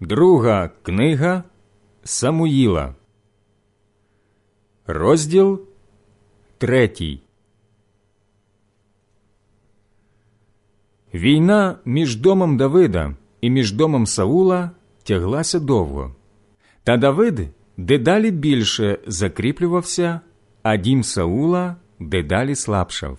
Друга книга Самуїла, розділ 3. Війна між домом Давида і між домом Саула тяглася довго. Та Давид дедалі більше закріплювався, а дім Саула дедалі слабшав.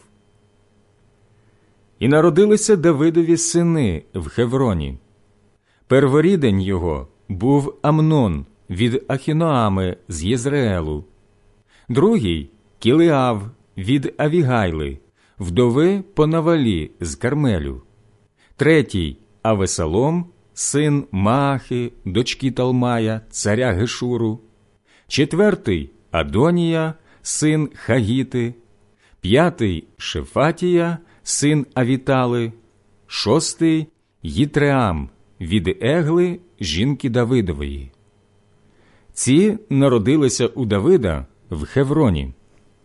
І народилися Давидові сини в Хевроні. Перворідень його був Амнон від Ахіноами з Єзреелу, другий – Кілеав від Авігайли, вдови по Навалі з Кармелю, третій – Авесалом, син Маахи, дочки Талмая, царя Гешуру, четвертий – Адонія, син Хагіти, п'ятий – Шефатія, син Авітали, шостий – Їтреам від Егли, жінки Давидової. Ці народилися у Давида в Хевроні.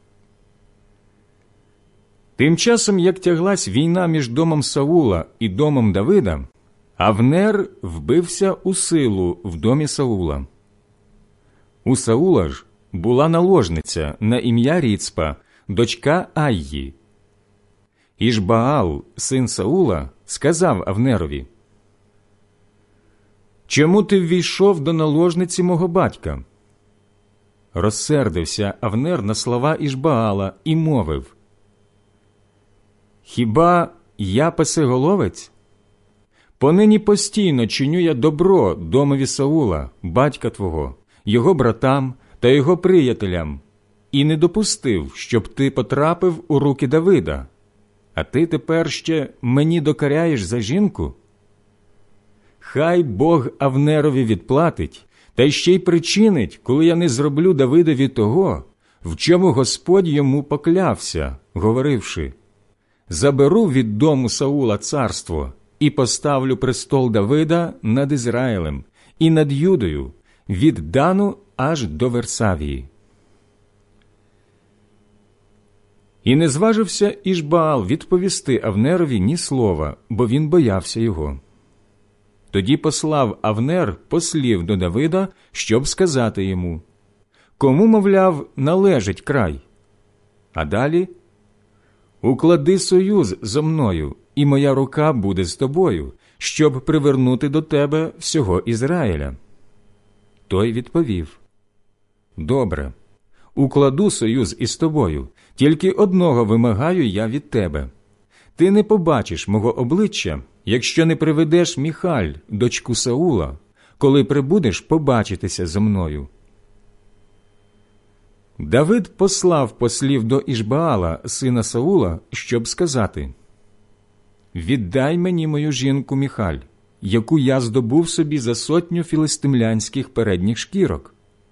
Тим часом, як тяглась війна між домом Саула і домом Давида, Авнер вбився у силу в домі Саула. У Саула ж була наложниця на ім'я Ріцпа, дочка Айї. Ішбаал, син Саула, сказав Авнерові: «Чому ти ввійшов до наложниці мого батька?» Розсердився Авнер на слова Ішбаала і мовив: «Хіба я песеголовець? Понині постійно чиню я добро домові Саула, батька твого, його братам та його приятелям, і не допустив, щоб ти потрапив у руки Давида, а ти тепер ще мені докоряєш за жінку? Хай Бог Авнерові відплатить, та ще й причинить, коли я не зроблю Давидові того, в чому Господь йому поклявся, говоривши: заберу від дому Саула царство і поставлю престол Давида над Ізраїлем і над Юдою, від Дану аж до Версавії». І не зважився Ішбаал відповісти Авнерові ні слова, бо він боявся його. Тоді послав Авнер послів до Давида, щоб сказати йому: «Кому, мовляв, належить край?» А далі: «Уклади союз зо мною, і моя рука буде з тобою, щоб привернути до тебе всього Ізраїля». Той відповів: «Добре, укладу союз із тобою, тільки одного вимагаю я від тебе. Ти не побачиш мого обличчя, якщо не приведеш Міхаль, дочку Саула, коли прибудеш побачитися зо мною». Давид послав послів до Ішбаала, сина Саула, щоб сказати: «Віддай мені мою жінку Міхаль, яку я здобув собі за 100 філистимлянських передніх шкірок».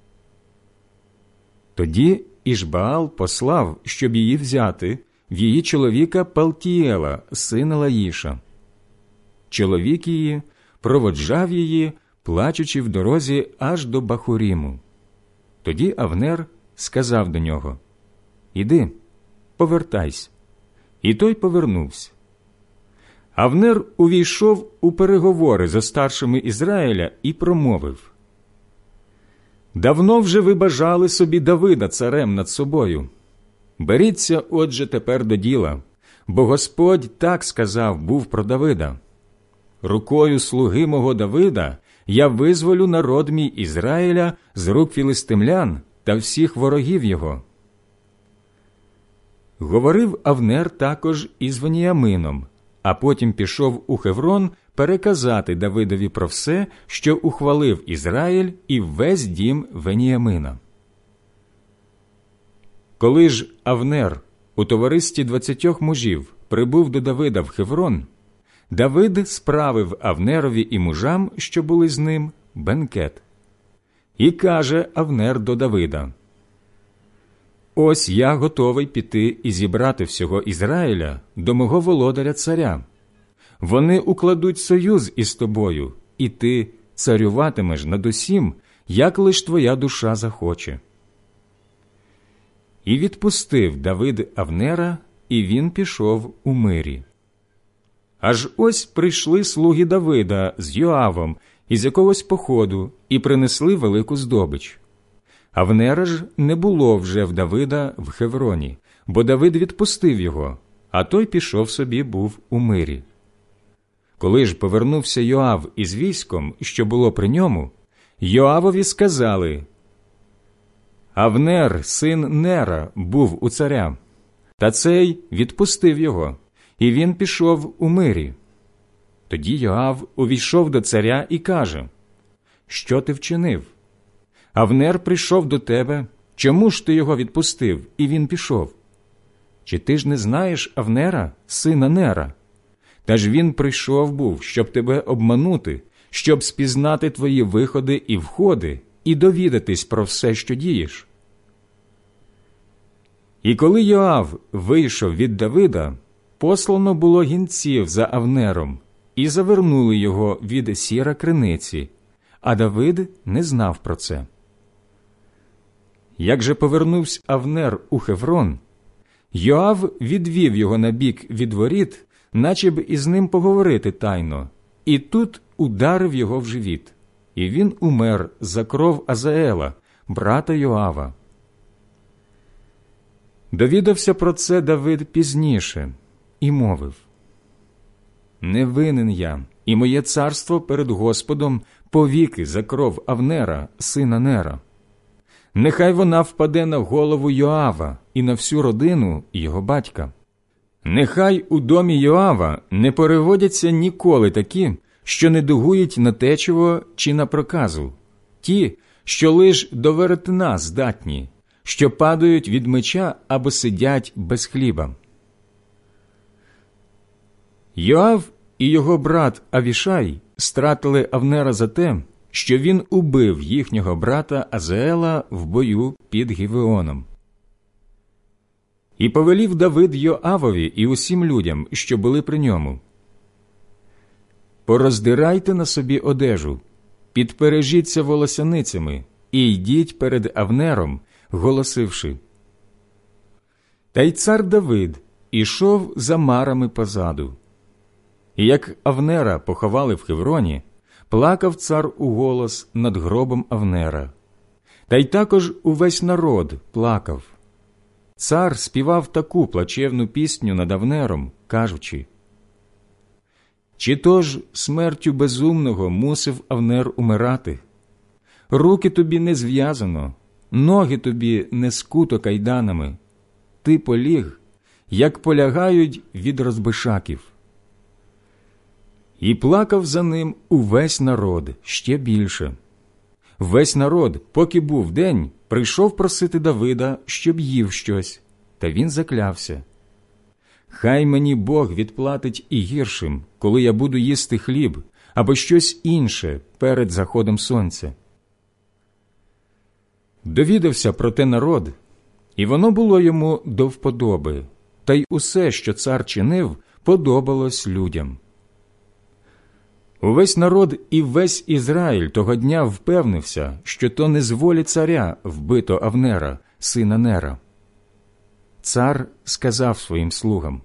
Тоді Ішбаал послав, щоб її взяти, в її чоловіка Палтієла, сина Лаїша. Чоловік її проводжав її, плачучи в дорозі аж до Бахуріму. Тоді Авнер сказав до нього: «Іди, повертайся». І той повернувся. Авнер увійшов у переговори зо старшими Ізраїля і промовив: «Давно вже ви бажали собі Давида царем над собою. Беріться, отже, тепер до діла, бо Господь так сказав був про Давида: рукою слуги мого Давида я визволю народ мій Ізраїля з рук філистимлян та всіх ворогів його». Говорив Авнер також із Веніямином, а потім пішов у Хеврон переказати Давидові про все, що ухвалив Ізраїль і весь дім Веніямина. Коли ж Авнер у товаристві 20 мужів прибув до Давида в Хеврон, Давид справив Авнерові і мужам, що були з ним, бенкет. І каже Авнер до Давида: «Ось я готовий піти і зібрати всього Ізраїля до мого володаря царя. Вони укладуть союз із тобою, і ти царюватимеш над усім, як лиш твоя душа захоче». І відпустив Давид Авнера, і він пішов у мирі. Аж ось прийшли слуги Давида з Йоавом із якогось походу і принесли велику здобич. Авнера ж не було вже в Давида в Хевроні, бо Давид відпустив його, а той пішов собі був у мирі. Коли ж повернувся Йоав із військом, що було при ньому, Йоавові сказали: «Авнер, син Нера, був у царя, та цей відпустив його, і він пішов у мирі». Тоді Йоав увійшов до царя і каже: «Що ти вчинив? Авнер прийшов до тебе, чому ж ти його відпустив, і він пішов? Чи ти ж не знаєш Авнера, сина Нера? Та ж він прийшов був, щоб тебе обманути, щоб спізнати твої виходи і входи, і довідатись про все, що дієш». І коли Йоав вийшов від Давида, послано було гінців за Авнером, і завернули його від сіра криниці, а Давид не знав про це. Як же повернувся Авнер у Хеврон, Йоав відвів його на бік від воріт, наче б із ним поговорити тайно, і тут ударив його в живіт, і він умер за кров Азаела, брата Йоава. Довідався про це Давид пізніше і мовив: «Не винен я, і моє царство перед Господом повіки за кров Авнера, сина Нера. Нехай вона впаде на голову Йоава і на всю родину його батька. Нехай у домі Йоава не переводяться ніколи такі, що не дугують на течиво чи на проказу, ті, що лиш до веретена здатні, що падають від меча або сидять без хліба». Йоав і його брат Авішай стратили Авнера за те, що він убив їхнього брата Азаела в бою під Гівеоном. І повелів Давид Йоавові і усім людям, що були при ньому: «Пороздирайте на собі одежу, підпережіться волосяницями і йдіть перед Авнером, голосивши». Та й цар Давид ішов за марами позаду. І як Авнера поховали в Хевроні, плакав цар уголос над гробом Авнера. Та й також увесь народ плакав. Цар співав таку плачевну пісню над Авнером, кажучи: «Чи то ж смертю безумного мусив Авнер умирати? Руки тобі не зв'язано, ноги тобі не скуто кайданами. Ти поліг, як полягають від розбишаків». І плакав за ним увесь народ ще більше. Весь народ, поки був день, прийшов просити Давида, щоб їв щось, та він заклявся: «Хай мені Бог відплатить і гіршим, коли я буду їсти хліб або щось інше перед заходом сонця». Довідався про те народ, і воно було йому до вподоби, та й усе, що цар чинив, подобалось людям. Увесь народ і весь Ізраїль того дня впевнився, що то не з волі царя вбито Авнера, сина Нера. Цар сказав своїм слугам: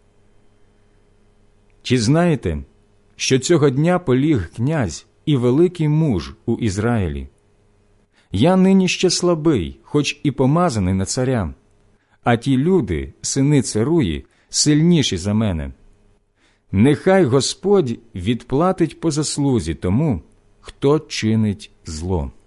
«Чи знаєте, що цього дня поліг князь і великий муж у Ізраїлі? Я нині ще слабий, хоч і помазаний на царя, а ті люди, сини царуї, сильніші за мене. Нехай Господь відплатить по заслузі тому, хто чинить зло».